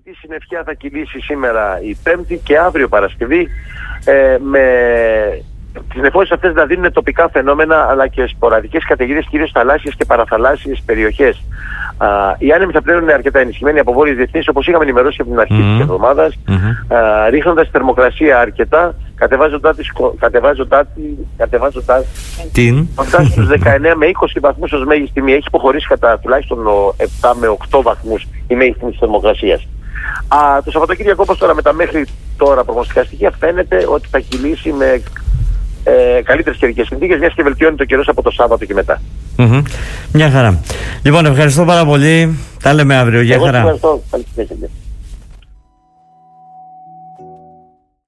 αρκετή συννεφιά θα κυλήσει σήμερα η Πέμπτη και αύριο Παρασκευή. Τις νεφώσεις αυτές να δίνουν τοπικά φαινόμενα αλλά και σποραδικές καταιγίδες, κυρίως θαλάσσιες και παραθαλάσσιες περιοχές. Οι άνεμοι θα πλέον είναι αρκετά ενισχυμένοι από βόρειες διευθύνσεις, όπως είχαμε ενημερώσει από την αρχή της εβδομάδας, ρίχνοντας θερμοκρασία αρκετά, κατεβάζοντάς στους 19 με 20 βαθμούς ως μέγιστη τιμή. Έχει υποχωρήσει κατά τουλάχιστον 7 με 8 βαθμούς η μέγιστη της θερμοκρασίας. Το Σαββατοκύριακο, όπως τώρα με τα μέχρι τώρα προγνωστικά στοιχεία, φαίνεται ότι θα κυλήσει με καλύτερες καιρικές συνθήκες, μιας και βελτιώνει το καιρός από το Σάββατο και μετά. Μια χαρά. Λοιπόν, ευχαριστώ πάρα πολύ. Τα λέμε αύριο. Γεια χαρά. Ευχαριστώ. Καλή συνέχεια.